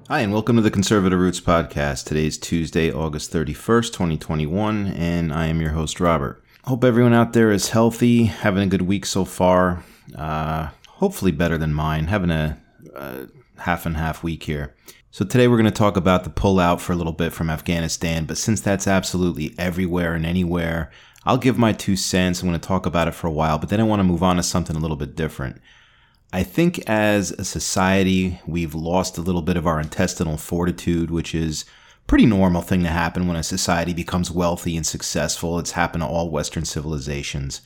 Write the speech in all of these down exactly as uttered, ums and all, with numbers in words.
Hi, and welcome to the Conservative Roots Podcast. Today is Tuesday, August thirty-first, twenty twenty-one, and I am your host, Robert. Hope everyone out there is healthy, having a good week so far. Uh, hopefully better than mine, having a, a half and half week here. So today we're going to talk about the pullout for a little bit from Afghanistan, but since that's absolutely everywhere and anywhere, I'll give my two cents. I'm going to talk about it for a while, but then I want to move on to something a little bit different. I think as a society, we've lost a little bit of our intestinal fortitude, which is a pretty normal thing to happen when a society becomes wealthy and successful. It's happened to all Western civilizations.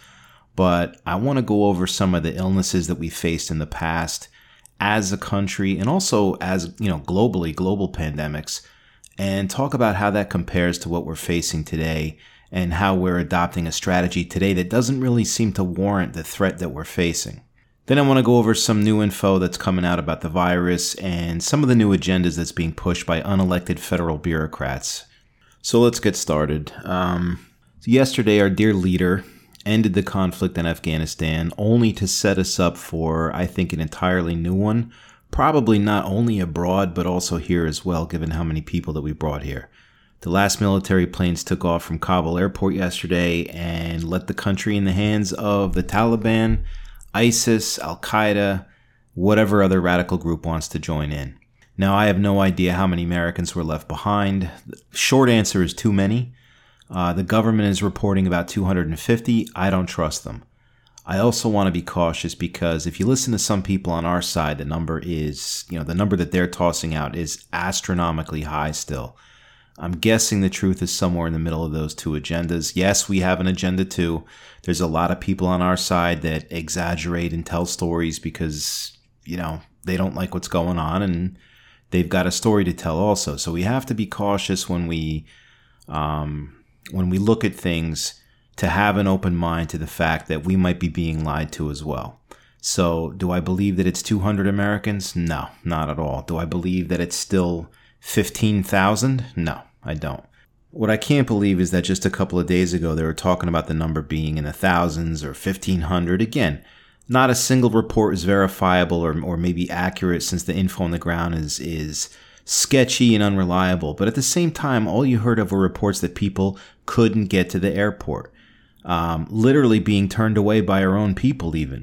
But I want to go over some of the illnesses that we faced in the past as a country and also as, you know, globally, global pandemics, and talk about how that compares to what we're facing today and how we're adopting a strategy today that doesn't really seem to warrant the threat that we're facing. Then I want to go over some new info that's coming out about the virus and some of the new agendas that's being pushed by unelected federal bureaucrats. So let's get started. Um, so yesterday, our dear leader ended the conflict in Afghanistan only to set us up for, I think, an entirely new one. Probably not only abroad, but also here as well, given how many people that we brought here. The last military planes took off from Kabul airport yesterday and left the country in the hands of the Taliban, ISIS, Al-Qaeda, whatever other radical group wants to join in. Now, I have no idea how many Americans were left behind. The short answer is too many. Uh, the government is reporting about two hundred fifty. I don't trust them. I also want to be cautious because if you listen to some people on our side, the number is, you know, the number that they're tossing out is astronomically high still. I'm guessing the truth is somewhere in the middle of those two agendas. Yes, we have an agenda too. There's a lot of people on our side that exaggerate and tell stories because, you know, they don't like what's going on and they've got a story to tell also. So we have to be cautious when we, um, when we look at things to have an open mind to the fact that we might be being lied to as well. So do I believe that it's two hundred Americans? No, not at all. Do I believe that it's still fifteen thousand? No, I don't. What I can't believe is that just a couple of days ago, they were talking about the number being in the thousands or fifteen hundred. Again, not a single report is verifiable or, or maybe accurate since the info on the ground is, is sketchy and unreliable. But at the same time, all you heard of were reports that people couldn't get to the airport, um, literally being turned away by our own people even.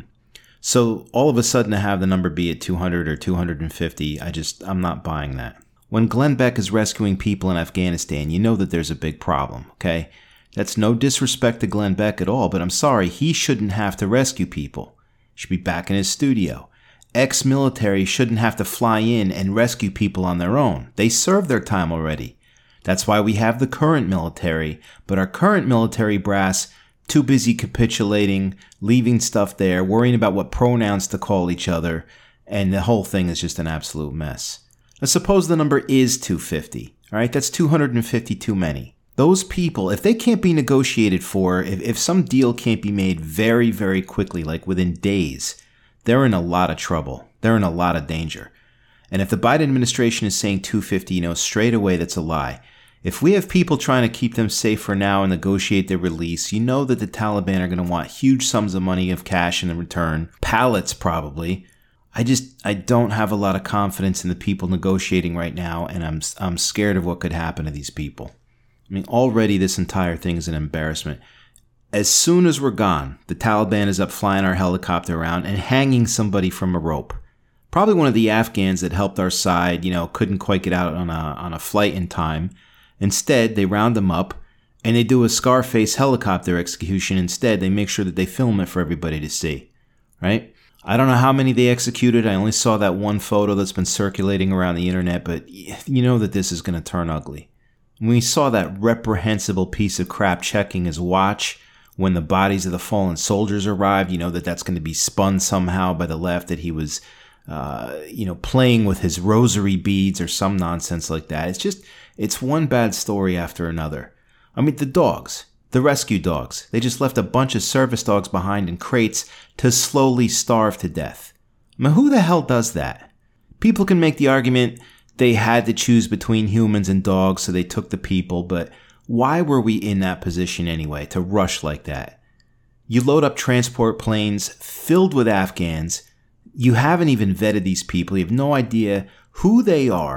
So all of a sudden to have the number be at two hundred or two hundred fifty, I just, I'm not buying that. When Glenn Beck is rescuing people in Afghanistan, you know that there's a big problem, okay? That's no disrespect to Glenn Beck at all, but I'm sorry, he shouldn't have to rescue people. He should be back in his studio. Ex-military shouldn't have to fly in and rescue people on their own. They served their time already. That's why we have the current military, but our current military brass too busy capitulating, leaving stuff there, worrying about what pronouns to call each other, and the whole thing is just an absolute mess. Now, suppose the number is two hundred fifty, all right? That's two hundred fifty too many. Those people, if they can't be negotiated for, if, if some deal can't be made very, very quickly, like within days, they're in a lot of trouble. They're in a lot of danger. And if the Biden administration is saying two hundred fifty, you know, straight away, that's a lie. If we have people trying to keep them safe for now and negotiate their release, you know that the Taliban are going to want huge sums of money of cash in return, pallets probably. I just, I don't have a lot of confidence in the people negotiating right now, and I'm I'm scared of what could happen to these people. I mean, already this entire thing is an embarrassment. As soon as we're gone, the Taliban is up flying our helicopter around and hanging somebody from a rope. Probably one of the Afghans that helped our side, you know, couldn't quite get out on a on a flight in time. Instead, they round them up and they do a Scarface helicopter execution instead. They make sure that they film it for everybody to see, right? I don't know how many they executed. I only saw that one photo that's been circulating around the internet, but you know that this is going to turn ugly. When we saw that reprehensible piece of crap checking his watch when the bodies of the fallen soldiers arrived, you know that that's going to be spun somehow by the left, that he was, uh, you know, playing with his rosary beads or some nonsense like that. It's just, it's one bad story after another. I mean, the dogs. The rescue dogs. They just left a bunch of service dogs behind in crates to slowly starve to death. I mean, who the hell does that? People can make the argument they had to choose between humans and dogs, so they took the people, but why were we in that position anyway, to rush like that? You load up transport planes filled with Afghans. You haven't even vetted these people. You have no idea who they are.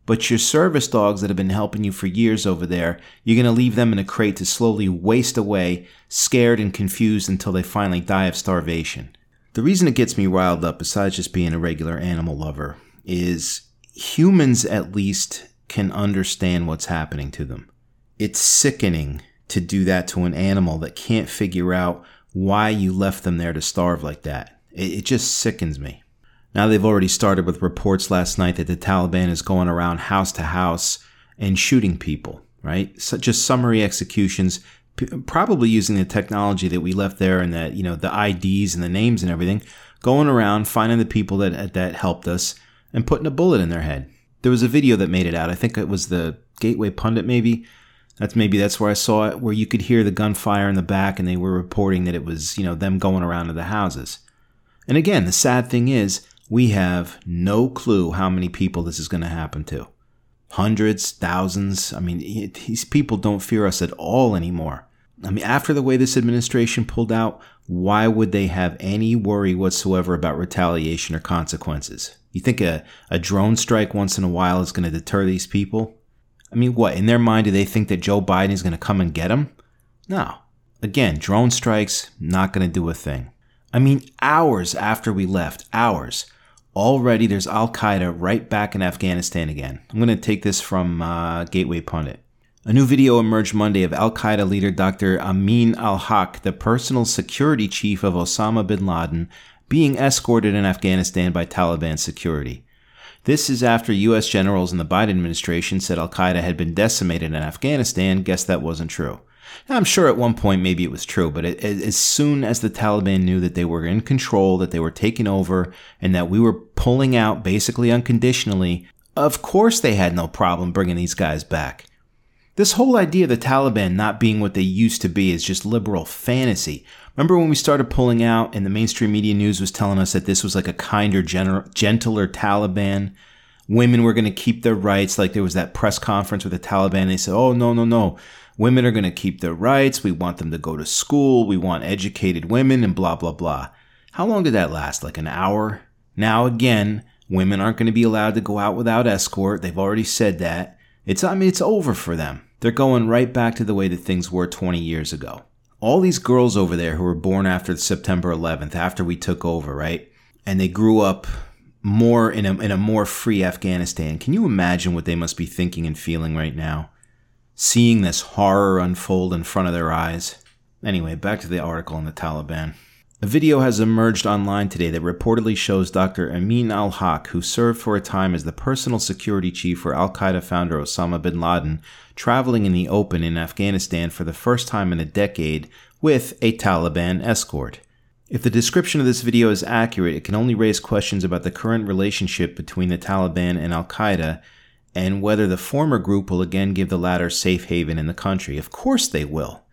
But your service dogs that have been helping you for years over there, you're going to leave them in a crate to slowly waste away, scared and confused until they finally die of starvation. The reason it gets me riled up, besides just being a regular animal lover, is humans at least can understand what's happening to them. It's sickening to do that to an animal that can't figure out why you left them there to starve like that. It, it just sickens me. Now they've already started with reports last night that the Taliban is going around house to house and shooting people, right? So just summary executions, p- probably using the technology that we left there and that, you know, the I Ds and the names and everything, going around finding the people that that helped us and putting a bullet in their head. There was a video that made it out. I think it was the Gateway Pundit maybe. That's maybe that's where I saw it, where you could hear the gunfire in the back and they were reporting that it was, you know, them going around to the houses. And again, the sad thing is, we have no clue how many people this is going to happen to. Hundreds, thousands. I mean, these people don't fear us at all anymore. I mean, after the way this administration pulled out, why would they have any worry whatsoever about retaliation or consequences? You think a, a drone strike once in a while is going to deter these people? I mean, what? In their mind, do they think that Joe Biden is going to come and get them? No. Again, drone strikes, not going to do a thing. I mean, hours after we left, hours. Already there's Al-Qaeda right back in Afghanistan again. I'm going to take this from uh, Gateway Pundit. A new video emerged Monday of Al-Qaeda leader Doctor Amin al-Haq, the personal security chief of Osama bin Laden, being escorted in Afghanistan by Taliban security. This is after U S generals in the Biden administration said Al-Qaeda had been decimated in Afghanistan. Guess that wasn't true. Now, I'm sure at one point maybe it was true, but it, as soon as the Taliban knew that they were in control, that they were taking over, and that we were pulling out basically unconditionally, of course they had no problem bringing these guys back. This whole idea of the Taliban not being what they used to be is just liberal fantasy. Remember when we started pulling out and the mainstream media news was telling us that this was like a kinder, gener- gentler Taliban? Women were going to keep their rights, like there was that press conference with the Taliban. They said, oh, no, no, no. Women are going to keep their rights. We want them to go to school. We want educated women and blah, blah, blah. How long did that last? Like an hour? Now, again, women aren't going to be allowed to go out without escort. They've already said that. It's, I mean, it's over for them. They're going right back to the way that things were twenty years ago. All these girls over there who were born after September eleventh, after we took over, right? And they grew up more in a, in a more free Afghanistan. Can you imagine what they must be thinking and feeling right now? Seeing this horror unfold in front of their eyes. Anyway, back to the article on the Taliban. A video has emerged online today that reportedly shows Doctor Amin al-Haq, who served for a time as the personal security chief for Al-Qaeda founder Osama bin Laden, traveling in the open in Afghanistan for the first time in a decade with a Taliban escort. If the description of this video is accurate, it can only raise questions about the current relationship between the Taliban and Al-Qaeda, and whether the former group will again give the latter safe haven in the country. Of course they will.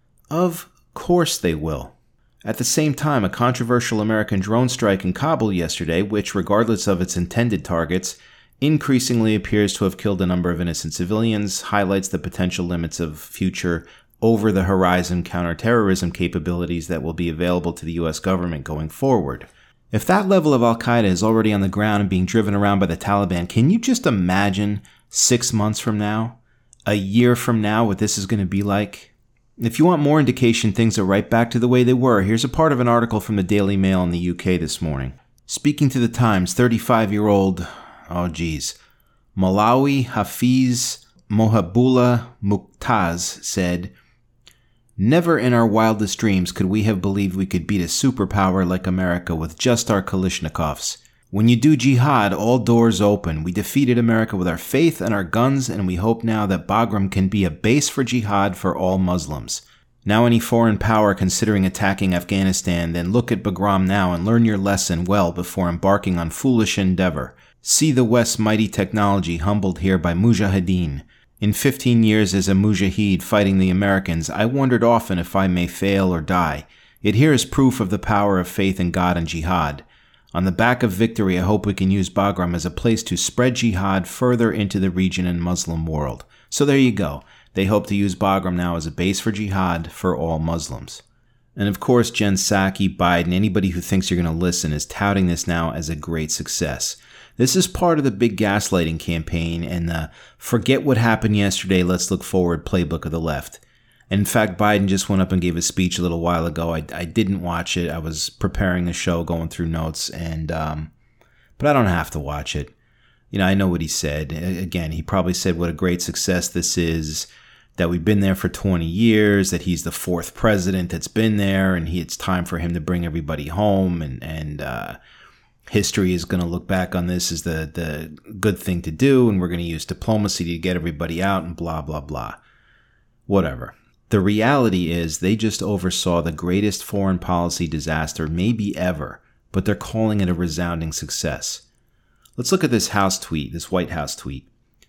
Of course they will. At the same time, a controversial American drone strike in Kabul yesterday, which, regardless of its intended targets, increasingly appears to have killed a number of innocent civilians, highlights the potential limits of future over-the-horizon counterterrorism capabilities that will be available to the U S government going forward. If that level of Al-Qaeda is already on the ground and being driven around by the Taliban, can you just imagine six months from now, a year from now, what this is going to be like? If you want more indication things are right back to the way they were, here's a part of an article from the Daily Mail in the U K this morning. Speaking to the Times, thirty-five-year-old, oh geez, Malawi Hafiz Mohabullah Muqtaz said, "Never in our wildest dreams could we have believed we could beat a superpower like America with just our Kalashnikovs. When you do jihad, all doors open. We defeated America with our faith and our guns, and we hope now that Bagram can be a base for jihad for all Muslims. Now any foreign power considering attacking Afghanistan, then look at Bagram now and learn your lesson well before embarking on foolish endeavor. See the West's mighty technology humbled here by Mujahideen. In fifteen years as a Mujahid fighting the Americans, I wondered often if I may fail or die. Yet here is proof of the power of faith in God and jihad. On the back of victory, I hope we can use Bagram as a place to spread jihad further into the region and Muslim world." So there you go. They hope to use Bagram now as a base for jihad for all Muslims. And of course, Jen Psaki, Biden, anybody who thinks you're going to listen is touting this now as a great success. This is part of the big gaslighting campaign and the forget what happened yesterday, let's look forward playbook of the left. And in fact, Biden just went up and gave a speech a little while ago. I, I didn't watch it. I was preparing a show, going through notes, and um, but I don't have to watch it. You know, I know what he said. Again, he probably said what a great success this is, that we've been there for twenty years, that he's the fourth president that's been there, and he, it's time for him to bring everybody home, and, and uh, history is going to look back on this as the, the good thing to do, and we're going to use diplomacy to get everybody out, and blah, blah, blah. Whatever. The reality is they just oversaw the greatest foreign policy disaster maybe ever, but they're calling it a resounding success. Let's look at this House tweet, this White House tweet.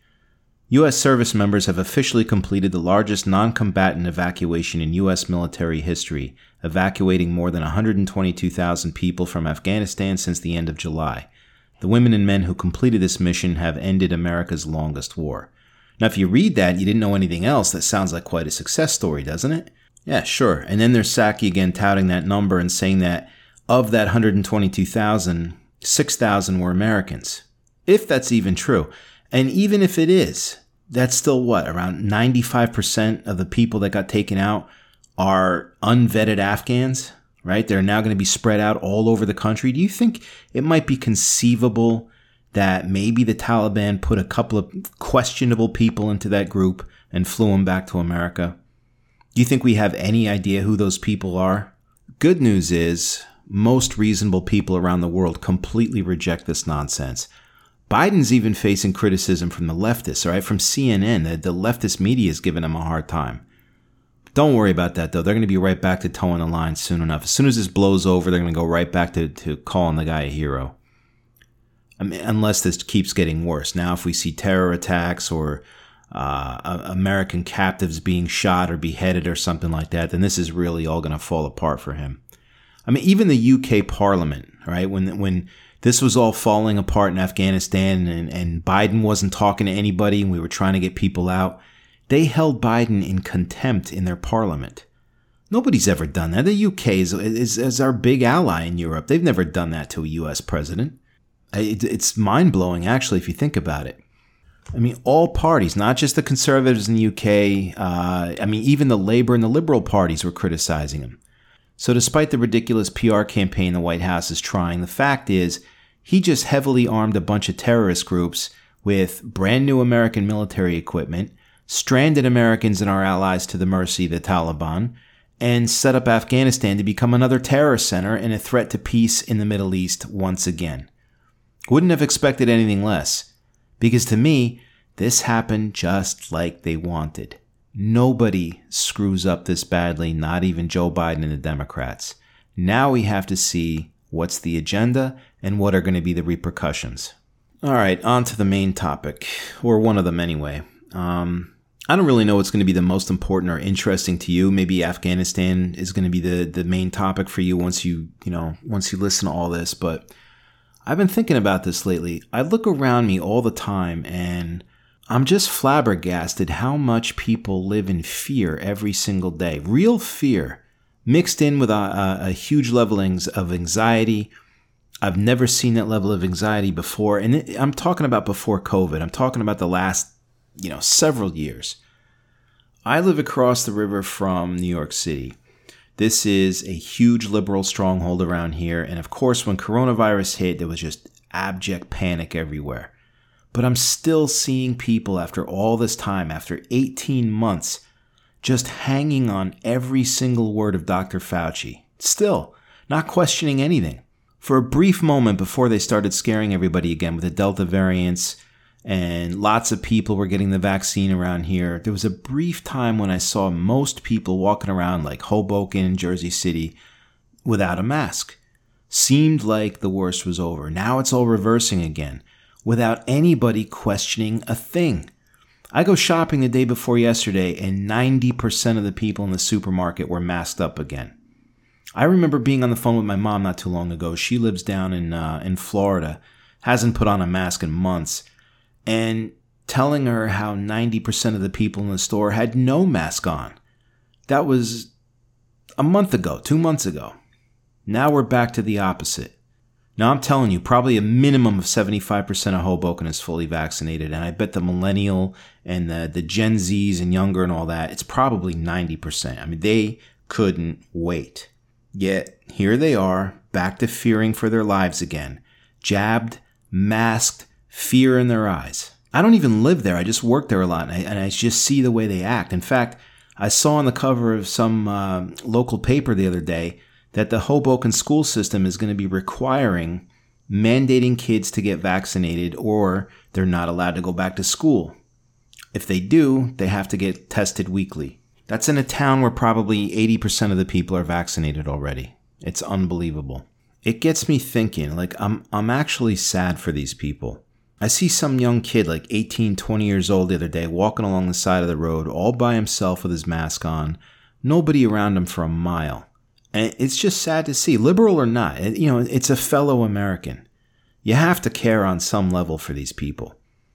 U S service members have officially completed the largest non-combatant evacuation in U S military history, evacuating more than one hundred twenty-two thousand people from Afghanistan since the end of July. The women and men who completed this mission have ended America's longest war. Now, if you read that, you didn't know anything else, that sounds like quite a success story, doesn't it? Yeah, sure. And then there's Psaki again touting that number and saying that of that one hundred twenty-two thousand, six thousand were Americans. If that's even true. And even if it is, that's still what? Around ninety-five percent of the people that got taken out are unvetted Afghans, right? They're now going to be spread out all over the country. Do you think it might be conceivable that maybe the Taliban put a couple of questionable people into that group and flew them back to America? Do you think we have any idea who those people are? Good news is most reasonable people around the world completely reject this nonsense. Biden's even facing criticism from the leftists, all right? From C N N, the, the leftist media is giving him a hard time. Don't worry about that, though. They're going to be right back to towing the line soon enough. As soon as this blows over, they're going to go right back to, to calling the guy a hero. I mean, unless this keeps getting worse. Now, if we see terror attacks or uh, American captives being shot or beheaded or something like that, then this is really all going to fall apart for him. I mean, even the U K Parliament, right? When when this was all falling apart in Afghanistan and, and Biden wasn't talking to anybody and we were trying to get people out, they held Biden in contempt in their parliament. Nobody's ever done that. The U K is, is, is our big ally in Europe. They've never done that to a U S president. It's mind-blowing, actually, if you think about it. I mean, all parties, not just the conservatives in the U K, uh, I mean, even the Labour and the Liberal parties were criticizing him. So despite the ridiculous P R campaign the White House is trying, the fact is he just heavily armed a bunch of terrorist groups with brand new American military equipment, stranded Americans and our allies to the mercy of the Taliban, and set up Afghanistan to become another terror center and a threat to peace in the Middle East once again. Wouldn't have expected anything less, because to me, this happened just like they wanted. Nobody screws up this badly, not even Joe Biden and the Democrats. Now we have to see what's the agenda and what are going to be the repercussions. All right, on to the main topic, or one of them anyway. Um, I don't really know what's going to be the most important or interesting to you. Maybe Afghanistan is going to be the, the main topic for you once you, you know, once you listen to all this, but I've been thinking about this lately. I look around me all the time and I'm just flabbergasted how much people live in fear every single day. Real fear mixed in with a, a, a huge level of anxiety. I've never seen that level of anxiety before. And it, I'm talking about before COVID. I'm talking about the last, you know, several years. I live across the river from New York City. This is a huge liberal stronghold around here. And of course, when coronavirus hit, there was just abject panic everywhere. But I'm still seeing people after all this time, after eighteen months, just hanging on every single word of Doctor Fauci. Still, not questioning anything. For a brief moment before they started scaring everybody again with the Delta variants and lots of people were getting the vaccine around here, there was a brief time when I saw most people walking around like Hoboken, Jersey City, without a mask. Seemed like the worst was over. Now it's all reversing again, without anybody questioning a thing. I go shopping the day before yesterday and ninety percent of the people in the supermarket were masked up again. I remember being on the phone with my mom not too long ago. She lives down in uh, in Florida, hasn't put on a mask in months, and telling her how ninety percent of the people in the store had no mask on. That was a month ago, two months ago. Now we're back to the opposite. Now, I'm telling you, probably a minimum of seventy-five percent of Hoboken is fully vaccinated. And I bet the millennial and the, the Gen Zs and younger and all that, it's probably ninety percent. I mean, they couldn't wait. Yet, here they are, back to fearing for their lives again. Jabbed, masked, fear in their eyes. I don't even live there. I just work there a lot, and I, and I just see the way they act. In fact, I saw on the cover of some uh, local paper the other day that the Hoboken school system is going to be requiring, mandating kids to get vaccinated, or they're not allowed to go back to school. If they do, they have to get tested weekly. That's in a town where probably eighty percent of the people are vaccinated already. It's unbelievable. It gets me thinking, like, I'm I'm actually sad for these people. I see some young kid, like eighteen, twenty years old the other day, walking along the side of the road all by himself with his mask on, nobody around him for a mile. And it's just sad to see, liberal or not, it, you know, it's a fellow American. You have to care on some level for these people.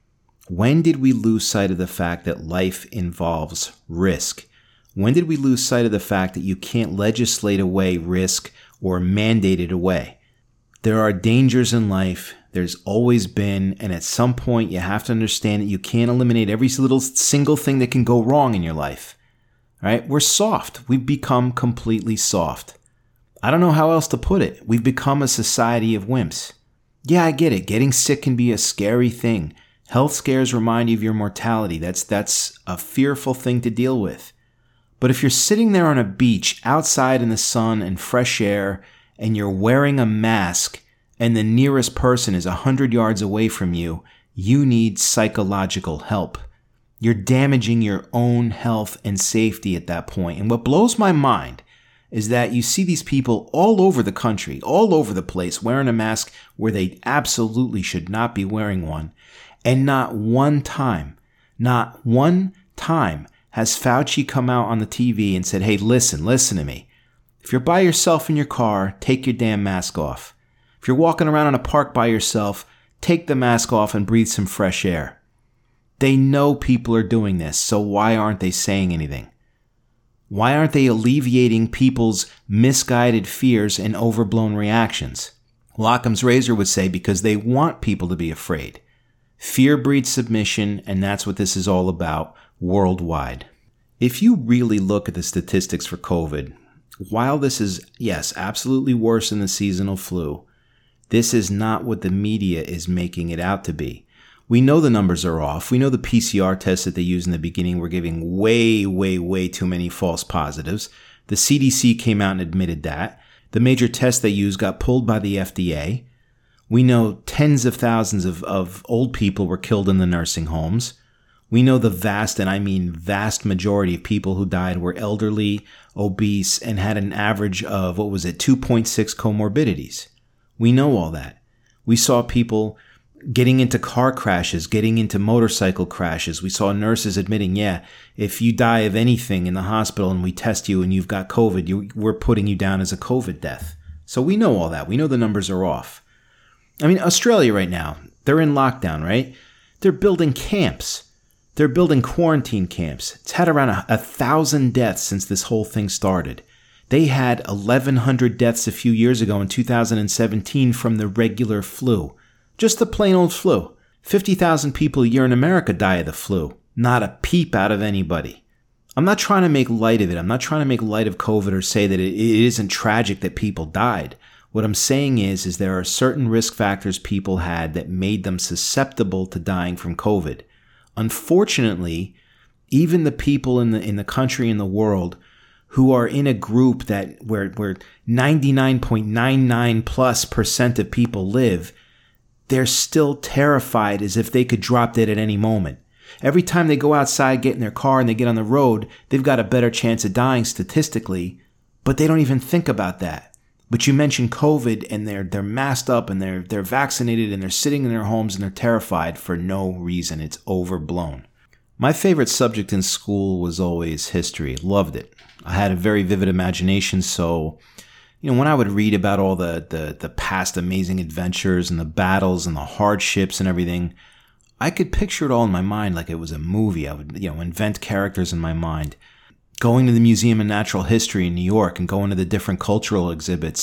When did we lose sight of the fact that life involves risk? When did we lose sight of the fact that you can't legislate away risk or mandate it away? There are dangers in life. There's always been, and at some point you have to understand that you can't eliminate every little single thing that can go wrong in your life. Right? We're soft. We've become completely soft. I don't know how else to put it. We've become a society of wimps. Yeah, I get it. Getting sick can be a scary thing. Health scares remind you of your mortality. That's that's a fearful thing to deal with. But if you're sitting there on a beach outside in the sun and fresh air, and you're wearing a mask, and the nearest person is a hundred yards away from you, you need psychological help. You're damaging your own health and safety at that point. And what blows my mind is that you see these people all over the country, all over the place, wearing a mask where they absolutely should not be wearing one. And not one time, not one time has Fauci come out on the T V and said, hey, listen, listen to me. If you're by yourself in your car, take your damn mask off. If you're walking around in a park by yourself, take the mask off and breathe some fresh air. They know people are doing this, so why aren't they saying anything? Why aren't they alleviating people's misguided fears and overblown reactions? Well, Occam's razor would say because they want people to be afraid. Fear breeds submission, and that's what this is all about worldwide. If you really look at the statistics for COVID, while this is, yes, absolutely worse than the seasonal flu, this is not what the media is making it out to be. We know the numbers are off. We know the P C R tests that they used in the beginning were giving way, way, way too many false positives. The C D C came out and admitted that. The major tests they used got pulled by the F D A. We know tens of thousands of, of old people were killed in the nursing homes. We know the vast, and I mean vast majority of people who died were elderly, obese, and had an average of, what was it, two point six comorbidities. We know all that. We saw people getting into car crashes, getting into motorcycle crashes. We saw nurses admitting, yeah, if you die of anything in the hospital and we test you and you've got COVID, you, we're putting you down as a COVID death. So we know all that. We know the numbers are off. I mean, Australia right now, they're in lockdown, right? They're building camps. They're building quarantine camps. It's had around a, a thousand deaths since this whole thing started. They had eleven hundred deaths a few years ago in two thousand seventeen from the regular flu. Just the plain old flu. fifty thousand people a year in America die of the flu. Not a peep out of anybody. I'm not trying to make light of it. I'm not trying to make light of COVID or say that it, it isn't tragic that people died. What I'm saying is, is there are certain risk factors people had that made them susceptible to dying from COVID. Unfortunately, even the people in the in the country and the world who are in a group that where where ninety-nine point nine nine plus percent of people live, they're still terrified as if they could drop dead at any moment. Every time they go outside, get in their car, and they get on the road, they've got a better chance of dying statistically, but they don't even think about that. But you mention COVID, and they're they're masked up, and they're they're vaccinated, and they're sitting in their homes, and they're terrified for no reason. It's overblown. My favorite subject in school was always history. Loved it. I had a very vivid imagination, so you know, when I would read about all the, the, the past amazing adventures and the battles and the hardships and everything, I could picture it all in my mind like it was a movie. I would, you know, invent characters in my mind. Going to the Museum of Natural History in New York and going to the different cultural exhibits,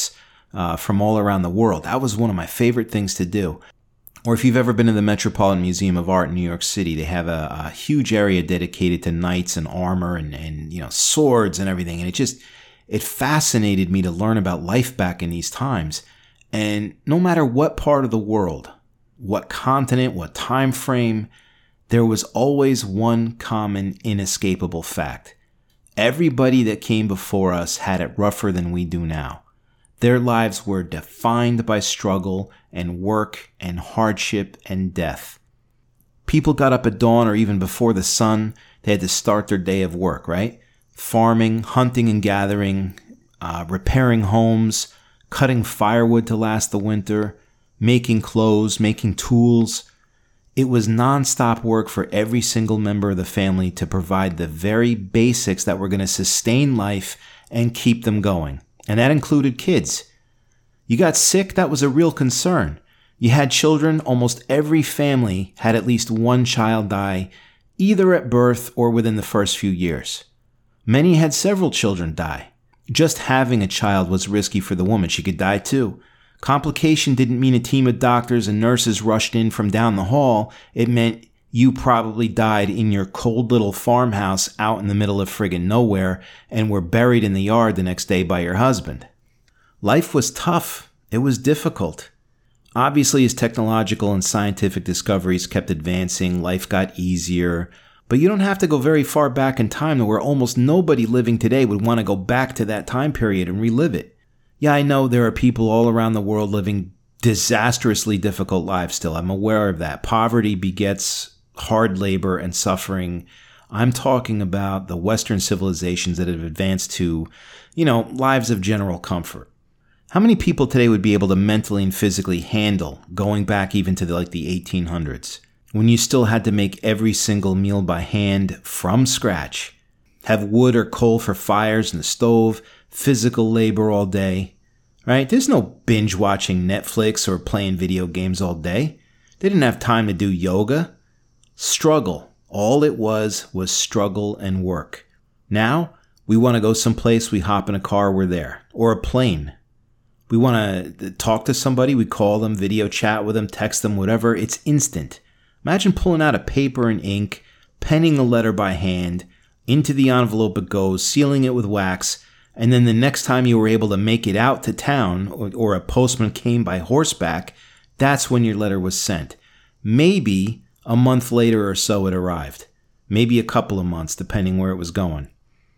uh, from all around the world. That was one of my favorite things to do. Or if you've ever been to the Metropolitan Museum of Art in New York City, they have a, a huge area dedicated to knights and armor and, and, you know, swords and everything. And it just, it fascinated me to learn about life back in these times. And no matter what part of the world, what continent, what time frame, there was always one common, inescapable fact. Everybody that came before us had it rougher than we do now. Their lives were defined by struggle and work and hardship and death. People got up at dawn or even before the sun. They had to start their day of work, right? Farming, hunting and gathering, uh, repairing homes, cutting firewood to last the winter, making clothes, making tools. It was nonstop work for every single member of the family to provide the very basics that were going to sustain life and keep them going. And that included kids. You got sick, that was a real concern. You had children, almost every family had at least one child die, either at birth or within the first few years. Many had several children die. Just having a child was risky for the woman. She could die too. Complication didn't mean a team of doctors and nurses rushed in from down the hall. It meant you probably died in your cold little farmhouse out in the middle of friggin' nowhere and were buried in the yard the next day by your husband. Life was tough. It was difficult. Obviously, as technological and scientific discoveries kept advancing, life got easier. But you don't have to go very far back in time to where almost nobody living today would want to go back to that time period and relive it. Yeah, I know there are people all around the world living disastrously difficult lives still. I'm aware of that. Poverty begets hard labor and suffering. I'm talking about the Western civilizations that have advanced to, you know, lives of general comfort. How many people today would be able to mentally and physically handle going back even to the, like the eighteen hundreds, when you still had to make every single meal by hand from scratch, have wood or coal for fires in the stove, physical labor all day, right? There's no binge watching Netflix or playing video games all day. They didn't have time to do yoga. Struggle. All it was was struggle and work. Now, we want to go someplace, we hop in a car, we're there. Or a plane. We want to talk to somebody, we call them, video chat with them, text them, whatever. It's instant. Imagine pulling out a paper and ink, penning a letter by hand, into the envelope it goes, sealing it with wax, and then the next time you were able to make it out to town, or, or a postman came by horseback, that's when your letter was sent. Maybe a month later or so it arrived. Maybe a couple of months, depending where it was going.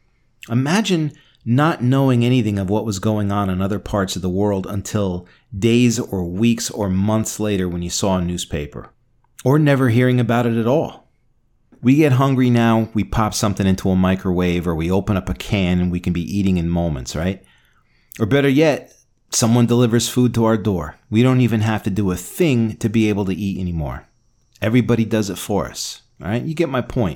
Imagine not knowing anything of what was going on in other parts of the world until days or weeks or months later when you saw a newspaper. Or never hearing about it at all. We get hungry now, we pop something into a microwave, or we open up a can and we can be eating in moments, right? Or better yet, someone delivers food to our door. We don't even have to do a thing to be able to eat anymore. Everybody does it for us, all right? You get my point.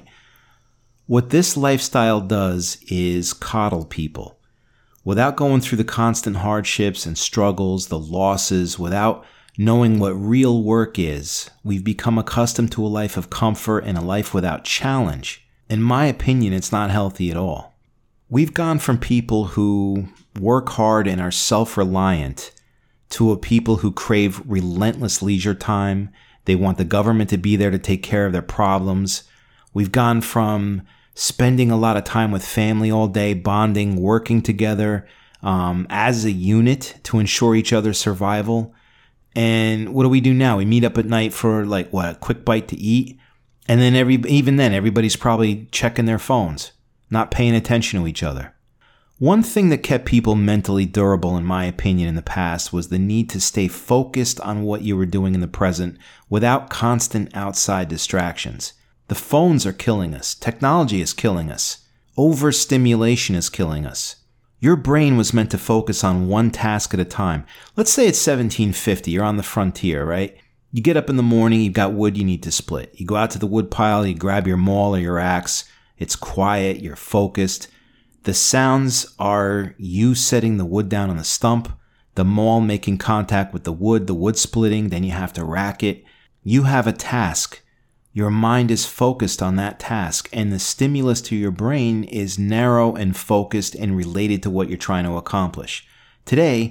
What this lifestyle does is coddle people. Without going through the constant hardships and struggles, the losses, without knowing what real work is, we've become accustomed to a life of comfort and a life without challenge. In my opinion, it's not healthy at all. We've gone from people who work hard and are self-reliant to a people who crave relentless leisure time. They want the government to be there to take care of their problems. We've gone from spending a lot of time with family all day, bonding, working together um, as a unit to ensure each other's survival. And what do we do now? We meet up at night for like, what, a quick bite to eat? And then every even then, everybody's probably checking their phones, not paying attention to each other. One thing that kept people mentally durable, in my opinion, in the past was the need to stay focused on what you were doing in the present without constant outside distractions. The phones are killing us. Technology is killing us. Overstimulation is killing us. Your brain was meant to focus on one task at a time. Let's say it's seventeen fifty. You're on the frontier, right? You get up in the morning, you've got wood you need to split. You go out to the wood pile, you grab your maul or your axe. It's quiet, you're focused. The sounds are you setting the wood down on the stump, the maul making contact with the wood, the wood splitting, then you have to rack it. You have a task. Your mind is focused on that task, and the stimulus to your brain is narrow and focused and related to what you're trying to accomplish. Today,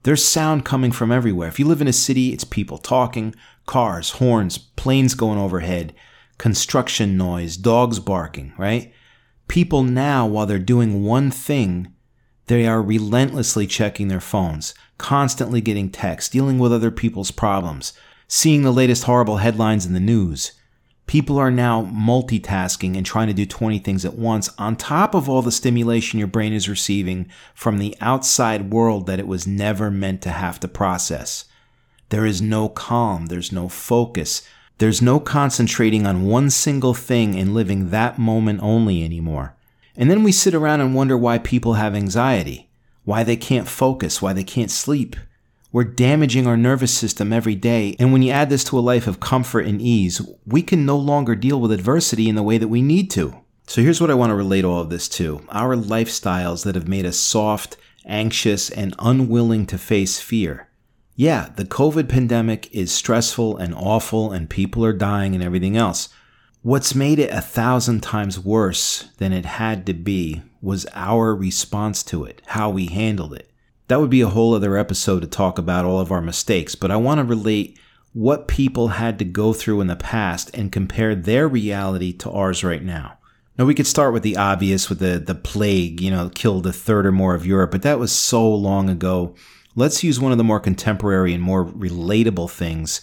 There's sound coming from everywhere. If you live in a city, it's people talking, cars, horns, planes going overhead, construction noise, dogs barking, right? People now, while they're doing one thing, they are relentlessly checking their phones, constantly getting texts, dealing with other people's problems, seeing the latest horrible headlines in the news. People are now multitasking and trying to do twenty things at once on top of all the stimulation your brain is receiving from the outside world that it was never meant to have to process. There is no calm. There's no focus. There's no concentrating on one single thing and living that moment only anymore. And then we sit around and wonder why people have anxiety, why they can't focus, why they can't sleep. We're damaging our nervous system every day, and when you add this to a life of comfort and ease, we can no longer deal with adversity in the way that we need to. So here's what I want to relate all of this to. Our lifestyles that have made us soft, anxious, and unwilling to face fear. Yeah, the COVID pandemic is stressful and awful, and people are dying and everything else. What's made it a thousand times worse than it had to be was our response to it, how we handled it. That would be a whole other episode to talk about all of our mistakes, but I want to relate what people had to go through in the past and compare their reality to ours right now. Now, we could start with the obvious, with the, the plague, you know, killed a third or more of Europe, but that was so long ago. Let's use one of the more contemporary and more relatable things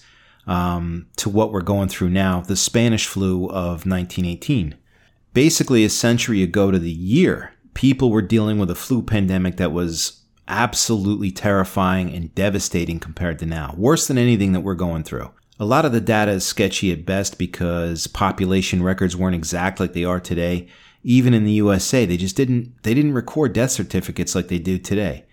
um, to what we're going through now, the Spanish flu of nineteen eighteen. Basically, a century ago to the year, people were dealing with a flu pandemic that was absolutely terrifying and devastating compared to now. Worse than anything that we're going through. A lot of the data is sketchy at best because population records weren't exact like they are today. Even in the U S A, they just didn't, they didn't record death certificates like they do today.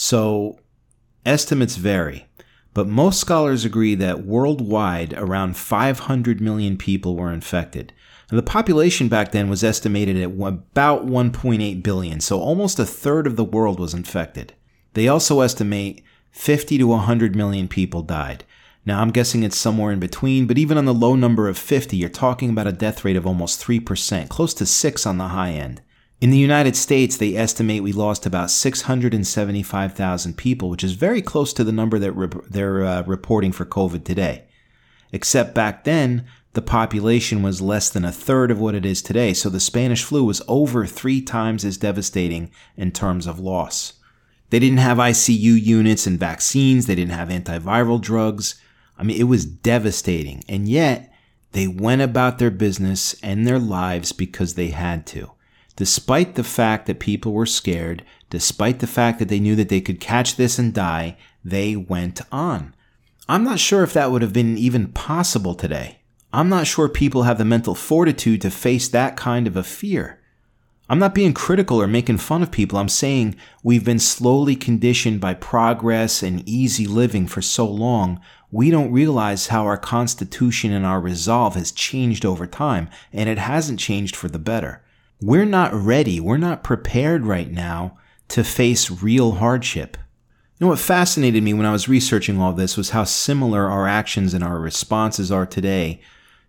So estimates vary, but most scholars agree that worldwide around five hundred million people were infected. And the population back then was estimated at about one point eight billion, so almost a third of the world was infected. They also estimate fifty to one hundred million people died. Now, I'm guessing it's somewhere in between, but even on the low number of fifty, you're talking about a death rate of almost three percent, close to six on the high end. In the United States, they estimate we lost about six hundred seventy-five thousand people, which is very close to the number that rep- they're uh, reporting for COVID today. Except back then, the population was less than a third of what it is today, so the Spanish flu was over three times as devastating in terms of loss. They didn't have I C U units and vaccines. They didn't have antiviral drugs. I mean, it was devastating. And yet, they went about their business and their lives because they had to. Despite the fact that people were scared, despite the fact that they knew that they could catch this and die, they went on. I'm not sure if that would have been even possible today. I'm not sure people have the mental fortitude to face that kind of a fear. I'm not being critical or making fun of people. I'm saying we've been slowly conditioned by progress and easy living for so long, we don't realize how our constitution and our resolve has changed over time, and it hasn't changed for the better. We're not ready. We're not prepared right now to face real hardship. You know what fascinated me when I was researching all this was how similar our actions and our responses are today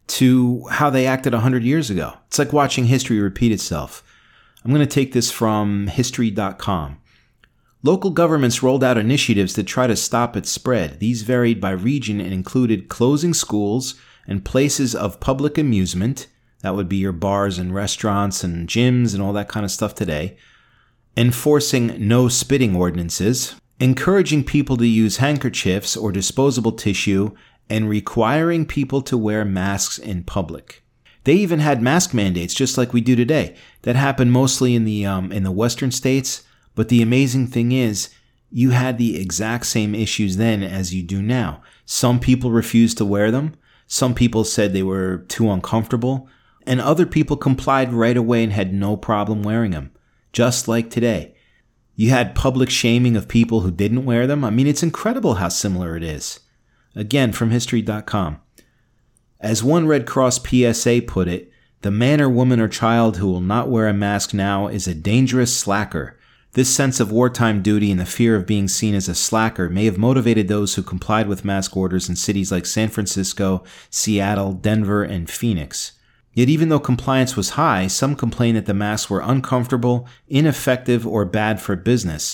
to how they acted one hundred years ago. It's like watching history repeat itself. I'm going to take this from history dot com. Local governments rolled out initiatives to try to stop its spread. These varied by region and included closing schools and places of public amusement. That would be your bars and restaurants and gyms and all that kind of stuff today. Enforcing no spitting ordinances. Encouraging people to use handkerchiefs or disposable tissue, and requiring people to wear masks in public. They even had mask mandates, just like we do today. That happened mostly in the um, in the western states, but the amazing thing is, you had the exact same issues then as you do now. Some people refused to wear them, some people said they were too uncomfortable, and other people complied right away and had no problem wearing them, just like today. You had public shaming of people who didn't wear them. I mean, it's incredible how similar it is. Again, from history dot com. As one Red Cross P S A put it, the man or woman or child who will not wear a mask now is a dangerous slacker. This sense of wartime duty and the fear of being seen as a slacker may have motivated those who complied with mask orders in cities like San Francisco, Seattle, Denver, and Phoenix. Yet even though compliance was high, some complained that the masks were uncomfortable, ineffective, or bad for business.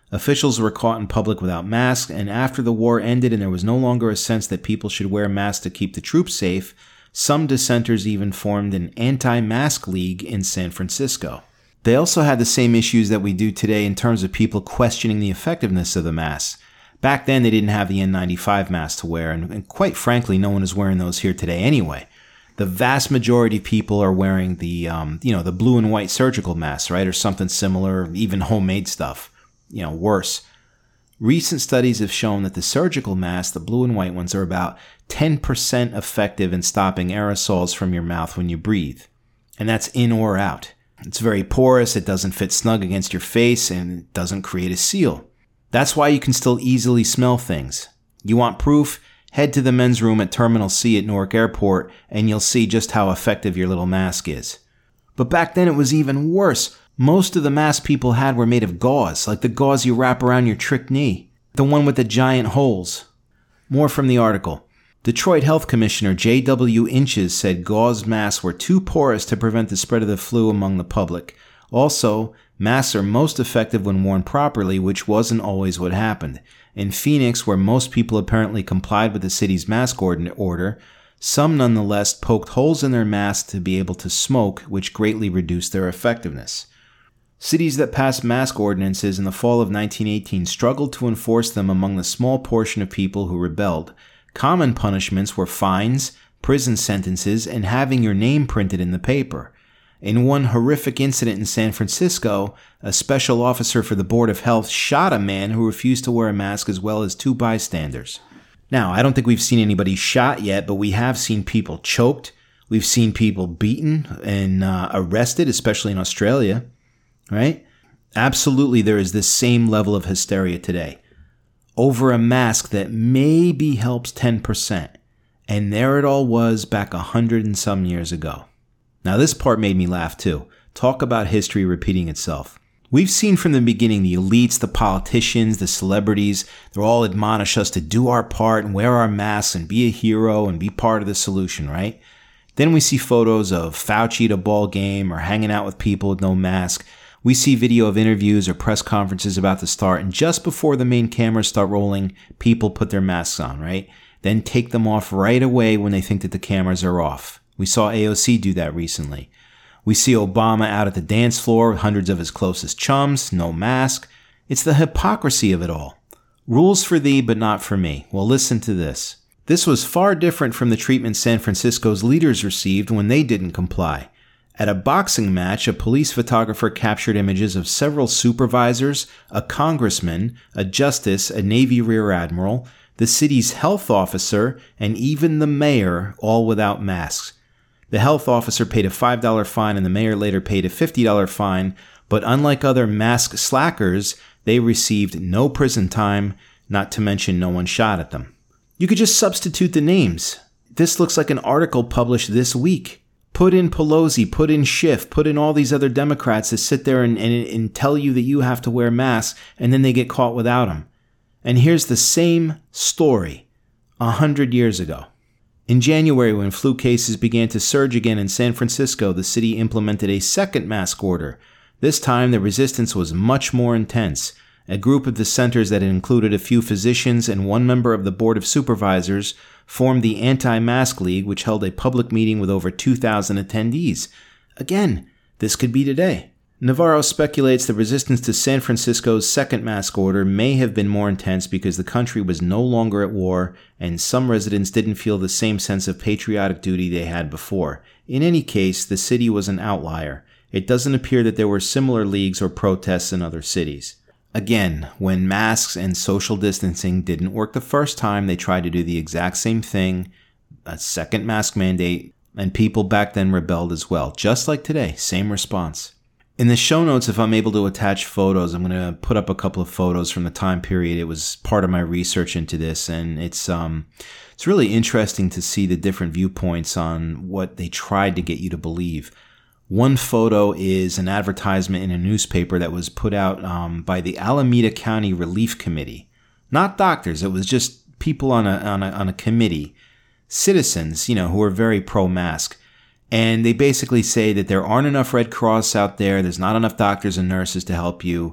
Officials were caught in public without masks, and after the war ended and there was no longer a sense that people should wear masks to keep the troops safe, some dissenters even formed an anti-mask league in San Francisco. They also had the same issues that we do today in terms of people questioning the effectiveness of the masks. Back then, they didn't have the N ninety-five mask to wear, and, and quite frankly, no one is wearing those here today anyway. The vast majority of people are wearing the, um, you know, the blue and white surgical masks, right, or something similar, even homemade stuff. You know, worse. Recent studies have shown that the surgical masks, the blue and white ones, are about ten percent effective in stopping aerosols from your mouth when you breathe. And that's in or out. It's very porous, it doesn't fit snug against your face, and it doesn't create a seal. That's why you can still easily smell things. You want proof? Head to the men's room at Terminal C at Newark Airport, and you'll see just how effective your little mask is. But back then it was even worse. Most of the masks people had were made of gauze, like the gauze you wrap around your trick knee, the one with the giant holes. More from the article. Detroit Health Commissioner J W Inches said gauze masks were too porous to prevent the spread of the flu among the public. Also, masks are most effective when worn properly, which wasn't always what happened. In Phoenix, where most people apparently complied with the city's mask order, some nonetheless poked holes in their masks to be able to smoke, which greatly reduced their effectiveness. Cities that passed mask ordinances in the fall of nineteen eighteen struggled to enforce them among the small portion of people who rebelled. Common punishments were fines, prison sentences, and having your name printed in the paper. In one horrific incident in San Francisco, a special officer for the Board of Health shot a man who refused to wear a mask as well as two bystanders. Now, I don't think we've seen anybody shot yet, but we have seen people choked. We've seen people beaten and uh, arrested, especially in Australia. Right? Absolutely, there is this same level of hysteria today over a mask that maybe helps ten percent. And there it all was back a hundred and some years ago. Now, this part made me laugh too. Talk about history repeating itself. We've seen from the beginning the elites, the politicians, the celebrities, they're all admonish us to do our part and wear our masks and be a hero and be part of the solution, right? Then we see photos of Fauci at a ball game or hanging out with people with no mask. We see video of interviews or press conferences about to start, and just before the main cameras start rolling, people put their masks on, right? Then take them off right away when they think that the cameras are off. We saw A O C do that recently. We see Obama out at the dance floor with hundreds of his closest chums, no mask. It's the hypocrisy of it all. Rules for thee, but not for me. Well, listen to this. This was far different from the treatment San Francisco's leaders received when they didn't comply. At a boxing match, a police photographer captured images of several supervisors, a congressman, a justice, a Navy rear admiral, the city's health officer, and even the mayor, all without masks. The health officer paid a five dollars fine and the mayor later paid a fifty dollars fine, but unlike other mask slackers, they received no prison time, not to mention no one shot at them. You could just substitute the names. This looks like an article published this week. Put in Pelosi, put in Schiff, put in all these other Democrats that sit there and, and, and tell you that you have to wear masks, and then they get caught without them. And here's the same story a hundred years ago. In January, when flu cases began to surge again in San Francisco, the city implemented a second mask order. This time, the resistance was much more intense. A group of dissenters that had included a few physicians and one member of the Board of Supervisors formed the Anti-Mask League, which held a public meeting with over two thousand attendees. Again, this could be today. Navarro speculates the resistance to San Francisco's second mask order may have been more intense because the country was no longer at war and some residents didn't feel the same sense of patriotic duty they had before. In any case, the city was an outlier. It doesn't appear that there were similar leagues or protests in other cities. Again, when masks and social distancing didn't work the first time, they tried to do the exact same thing, a second mask mandate, and people back then rebelled as well. Just like today, same response. In the show notes, if I'm able to attach photos, I'm going to put up a couple of photos from the time period. It was part of my research into this, and it's um, it's really interesting to see the different viewpoints on what they tried to get you to believe. One photo is an advertisement in a newspaper that was put out um, by the Alameda County Relief Committee. Not doctors, it was just people on a, on a, on a committee, citizens, you know, who are very pro-mask. And they basically say that there aren't enough Red Cross out there, there's not enough doctors and nurses to help you.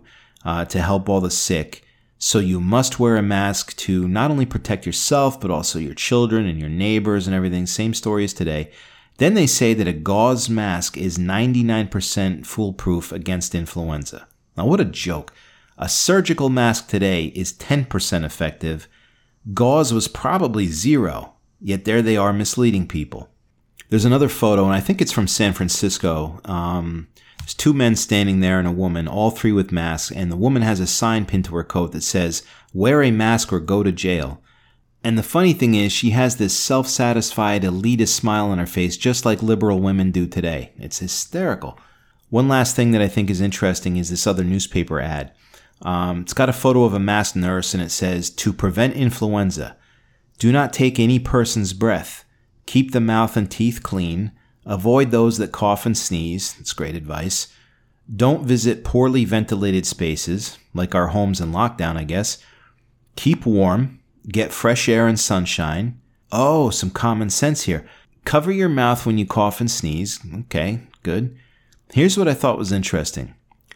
uh, to help all the sick. So you must wear a mask to not only protect yourself, but also your children and your neighbors and everything. Same story as today. Then they say that a gauze mask is ninety-nine percent foolproof against influenza. Now, what a joke. A surgical mask today is ten percent effective. Gauze was probably zero, yet there they are misleading people. There's another photo, and I think it's from San Francisco. Um, there's two men standing there and a woman, all three with masks, and the woman has a sign pinned to her coat that says, "Wear a mask or go to jail." And the funny thing is, she has this self-satisfied, elitist smile on her face, just like liberal women do today. It's hysterical. One last thing that I think is interesting is this other newspaper ad. Um, it's got a photo of a masked nurse, and it says, "To prevent influenza, do not take any person's breath. Keep the mouth and teeth clean. Avoid those that cough and sneeze." That's great advice. "Don't visit poorly ventilated spaces, like our homes in lockdown, I guess. Keep warm. Get fresh air and sunshine." Oh, some common sense here. Cover your mouth when you cough and sneeze. Okay, good. Here's what I thought was interesting.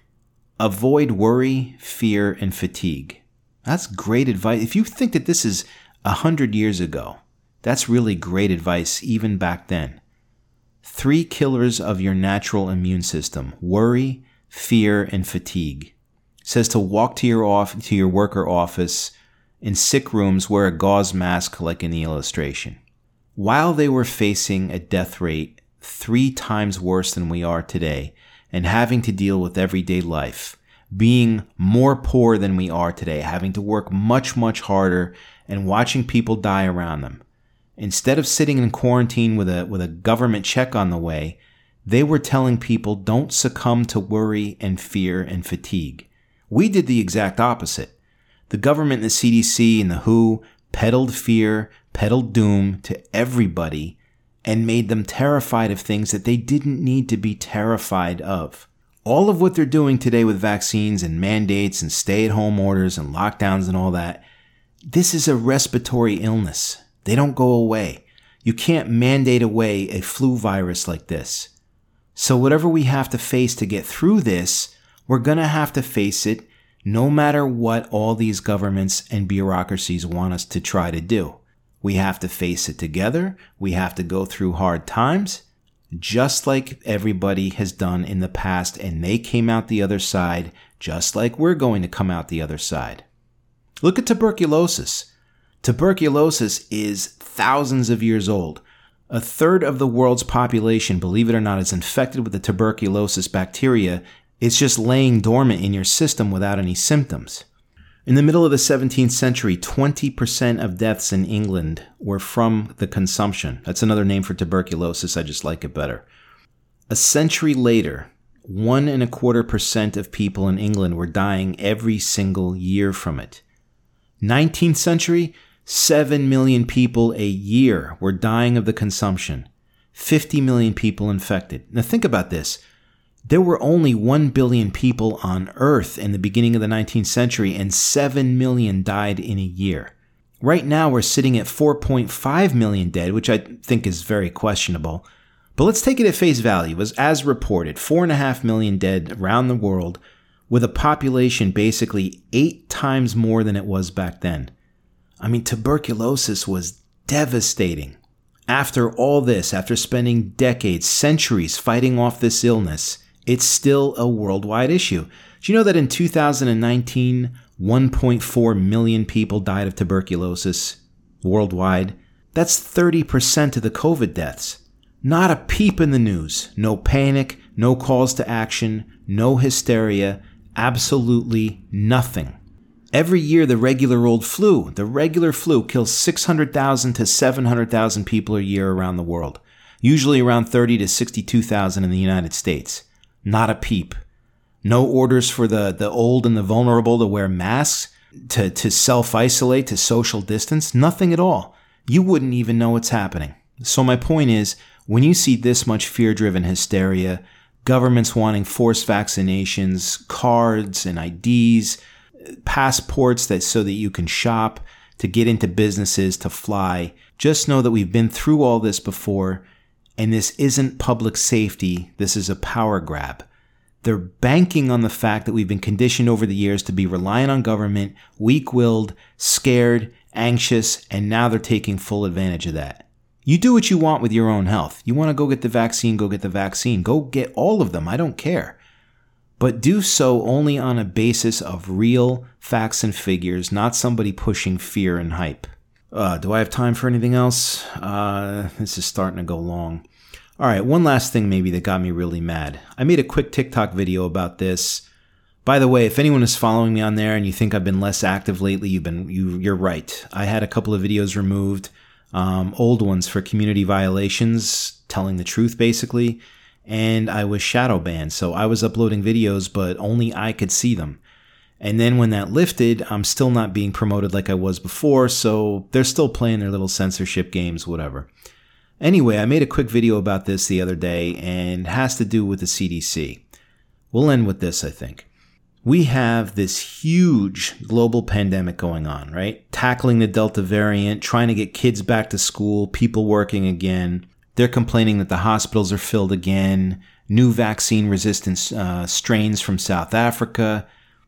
Avoid worry, fear, and fatigue. That's great advice. If you think that this is a hundred years ago, that's really great advice even back then. Three killers of your natural immune system: worry, fear, and fatigue. It says to walk to your off to your work or office. In sick rooms, wear a gauze mask like in the illustration. While they were facing a death rate three times worse than we are today, and having to deal with everyday life, being more poor than we are today, having to work much, much harder, and watching people die around them, instead of sitting in quarantine with a with a government check on the way, they were telling people don't succumb to worry and fear and fatigue. We did the exact opposite. The government, the C D C, and the W H O peddled fear, peddled doom to everybody, and made them terrified of things that they didn't need to be terrified of. All of what they're doing today with vaccines and mandates and stay-at-home orders and lockdowns and all that, this is a respiratory illness. They don't go away. You can't mandate away a flu virus like this. So whatever we have to face to get through this, we're going to have to face it no matter what all these governments and bureaucracies want us to try to do. We have to face it together. We have to go through hard times, just like everybody has done in the past, and they came out the other side, just like we're going to come out the other side. Look at tuberculosis. Tuberculosis is thousands of years old. A third of the world's population, believe it or not, is infected with the tuberculosis bacteria. It's just laying dormant in your system without any symptoms. In the middle of the seventeenth century, twenty percent of deaths in England were from the consumption. That's another name for tuberculosis. I just like it better. A century later, one and a quarter percent of people in England were dying every single year from it. nineteenth century, seven million people a year were dying of the consumption. fifty million people infected. Now think about this. There were only one billion people on Earth in the beginning of the nineteenth century, and seven million died in a year. Right now, we're sitting at four point five million dead, which I think is very questionable. But let's take it at face value. As, as reported, four point five million dead around the world, with a population basically eight times more than it was back then. I mean, tuberculosis was devastating. After all this, after spending decades, centuries fighting off this illness, it's still a worldwide issue. Do you know that in two thousand nineteen, one point four million people died of tuberculosis worldwide? That's thirty percent of the COVID deaths. Not a peep in the news. No panic, no calls to action, no hysteria, absolutely nothing. Every year, the regular old flu, the regular flu kills six hundred thousand to seven hundred thousand people a year around the world, usually around thirty to sixty-two thousand in the United States. Not a peep. No orders for the, the old and the vulnerable to wear masks, to, to self-isolate, to social distance. Nothing at all. You wouldn't even know what's happening. So my point is, when you see this much fear-driven hysteria, governments wanting forced vaccinations, cards and I Ds, passports that so that you can shop, to get into businesses, to fly, just know that we've been through all this before. And this isn't public safety. This is a power grab. They're banking on the fact that we've been conditioned over the years to be reliant on government, weak-willed, scared, anxious, and now they're taking full advantage of that. You do what you want with your own health. You want to go get the vaccine, go get the vaccine. Go get all of them. I don't care. But do so only on a basis of real facts and figures, not somebody pushing fear and hype. Uh, do I have time for anything else? Uh, this is starting to go long. All right, one last thing maybe that got me really mad. I made a quick TikTok video about this. By the way, if anyone is following me on there and you think I've been less active lately, you've been you, you're right. I had a couple of videos removed, um, old ones for community violations, telling the truth basically, and I was shadow banned. So I was uploading videos, but only I could see them. And then when that lifted, I'm still not being promoted like I was before, so they're still playing their little censorship games, whatever. Anyway, I made a quick video about this the other day and it has to do with the C D C. We'll end with this, I think. We have this huge global pandemic going on, right? Tackling the Delta variant, trying to get kids back to school, people working again. They're complaining that the hospitals are filled again, new vaccine-resistant uh, strains from South Africa.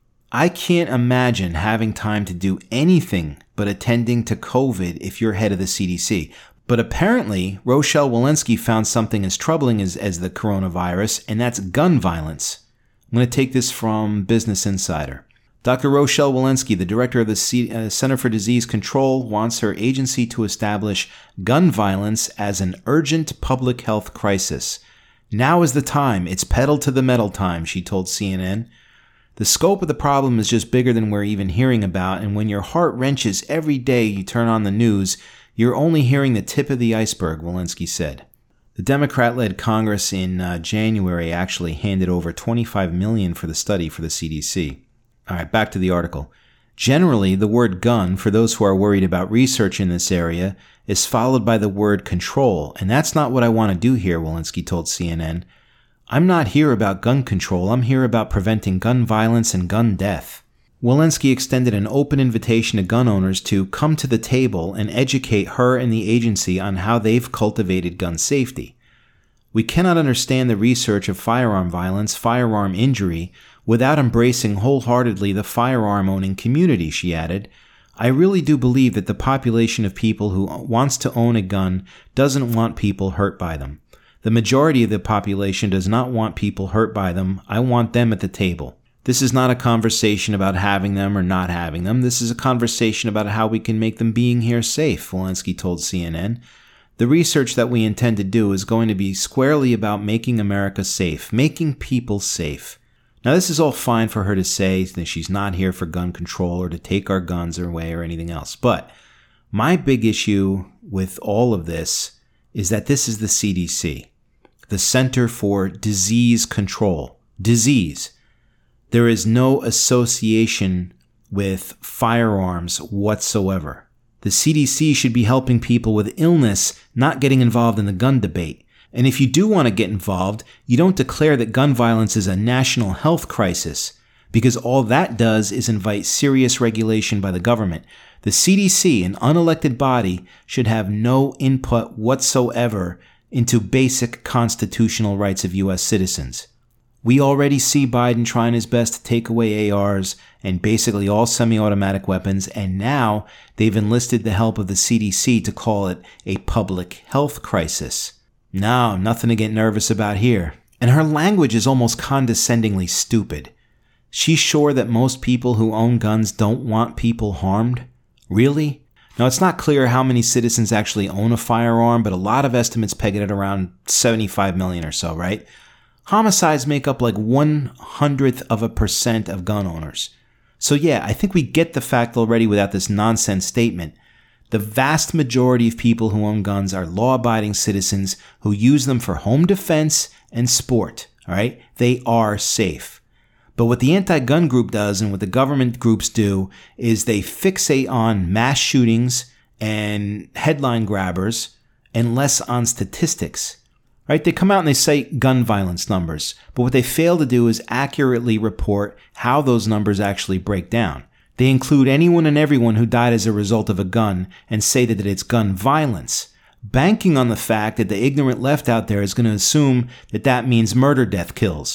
I can't imagine having time to do anything but attending to COVID if you're head of the C D C. But apparently, Rochelle Walensky found something as troubling as, as the coronavirus, and that's gun violence. I'm going to take this from Business Insider. Doctor Rochelle Walensky, the director of the C- uh, Center for Disease Control, wants her agency to establish gun violence as an urgent public health crisis. Now is the time. It's pedal to the metal time, she told C N N. The scope of the problem is just bigger than we're even hearing about, and when your heart wrenches every day you turn on the news, you're only hearing the tip of the iceberg, Walensky said. The Democrat-led Congress in uh, January actually handed over twenty-five million dollars for the study for the C D C. All right, back to the article. Generally, the word gun, for those who are worried about research in this area, is followed by the word control, and that's not what I want to do here, Walensky told C N N. I'm not here about gun control. I'm here about preventing gun violence and gun death. Walensky extended an open invitation to gun owners to come to the table and educate her and the agency on how they've cultivated gun safety. We cannot understand the research of firearm violence, firearm injury, without embracing wholeheartedly the firearm-owning community, she added. I really do believe that the population of people who wants to own a gun doesn't want people hurt by them. The majority of the population does not want people hurt by them. I want them at the table. This is not a conversation about having them or not having them. This is a conversation about how we can make them being here safe, Walensky told C N N. The research that we intend to do is going to be squarely about making America safe, making people safe. Now, this is all fine for her to say that she's not here for gun control or to take our guns away or anything else. But my big issue with all of this is that this is the C D C, the Center for Disease Control. Disease. There is no association with firearms whatsoever. The C D C should be helping people with illness, not getting involved in the gun debate. And if you do want to get involved, you don't declare that gun violence is a national health crisis, because all that does is invite serious regulation by the government. The C D C, an unelected body, should have no input whatsoever into basic constitutional rights of U S citizens. We already see Biden trying his best to take away A Rs and basically all semi-automatic weapons, and now they've enlisted the help of the C D C to call it a public health crisis. No, nothing to get nervous about here. And her language is almost condescendingly stupid. She's sure that most people who own guns don't want people harmed? Really? Now, it's not clear how many citizens actually own a firearm, but a lot of estimates peg it at around seventy-five million or so, right? Homicides make up like one hundredth of a percent of gun owners. So yeah, I think we get the fact already without this nonsense statement. The vast majority of people who own guns are law-abiding citizens who use them for home defense and sport, all right? They are safe. But what the anti-gun group does and what the government groups do is they fixate on mass shootings and headline grabbers and less on statistics. Right? They come out and they cite gun violence numbers, but what they fail to do is accurately report how those numbers actually break down. They include anyone and everyone who died as a result of a gun and say that it's gun violence, banking on the fact that the ignorant left out there is going to assume that that means murder death kills.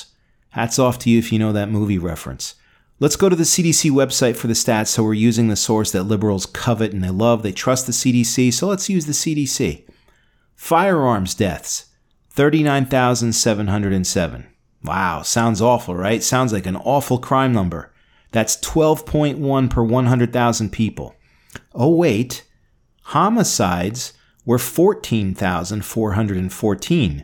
Hats off to you if you know that movie reference. Let's go to the C D C website for the stats, so we're using the source that liberals covet and they love. They trust the C D C, so let's use the C D C. Firearms deaths, thirty-nine thousand seven hundred seven. Wow, sounds awful, right? Sounds like an awful crime number. That's twelve point one per one hundred thousand people. Oh wait, homicides were fourteen thousand four hundred fourteen.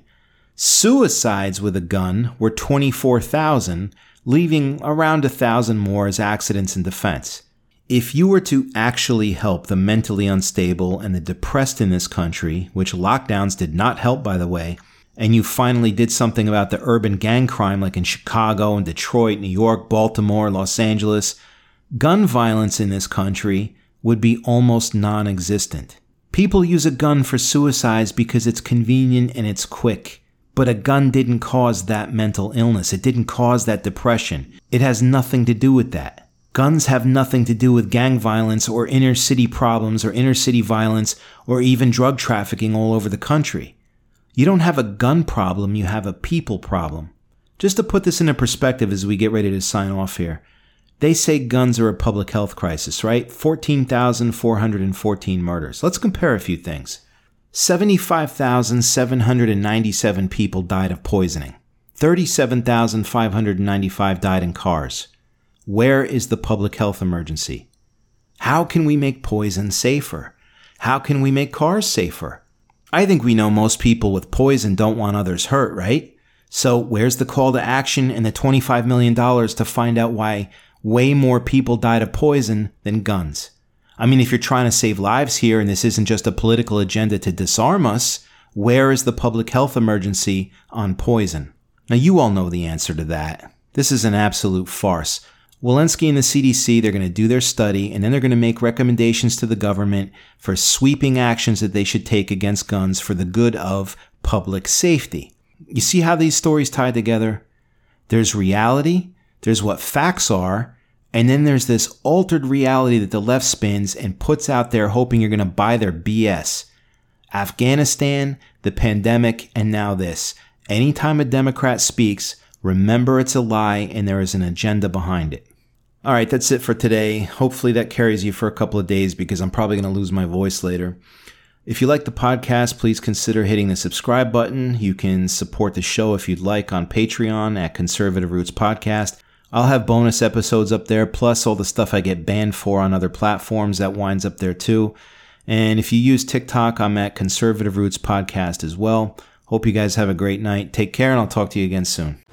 Suicides with a gun were twenty-four thousand, leaving around one thousand more as accidents and defense. If you were to actually help the mentally unstable and the depressed in this country, which lockdowns did not help, by the way, and you finally did something about the urban gang crime like in Chicago and Detroit, New York, Baltimore, Los Angeles, gun violence in this country would be almost non-existent. People use a gun for suicides because it's convenient and it's quick. But a gun didn't cause that mental illness. It didn't cause that depression. It has nothing to do with that. Guns have nothing to do with gang violence or inner city problems or inner city violence or even drug trafficking all over the country. You don't have a gun problem, you have a people problem. Just to put this into perspective as we get ready to sign off here, they say guns are a public health crisis, right? fourteen thousand four hundred fourteen murders. Let's compare a few things. seventy-five thousand seven hundred ninety-seven people died of poisoning. thirty-seven thousand five hundred ninety-five died in cars. Where is the public health emergency? How can we make poison safer? How can we make cars safer? I think we know most people with poison don't want others hurt, right? So where's the call to action and the twenty-five million dollars to find out why way more people died of poison than guns? I mean, if you're trying to save lives here and this isn't just a political agenda to disarm us, where is the public health emergency on poison? Now, you all know the answer to that. This is an absolute farce. Walensky and the C D C, they're going to do their study, and then they're going to make recommendations to the government for sweeping actions that they should take against guns for the good of public safety. You see how these stories tie together? There's reality, there's what facts are, and then there's this altered reality that the left spins and puts out there hoping you're going to buy their B S. Afghanistan, the pandemic, and now this. Anytime a Democrat speaks, remember it's a lie and there is an agenda behind it. All right, that's it for today. Hopefully that carries you for a couple of days because I'm probably going to lose my voice later. If you like the podcast, please consider hitting the subscribe button. You can support the show if you'd like on Patreon at Conservative Roots Podcast. I'll have bonus episodes up there, plus all the stuff I get banned for on other platforms that winds up there too. And if you use TikTok, I'm at Conservative Roots Podcast as well. Hope you guys have a great night. Take care, and I'll talk to you again soon.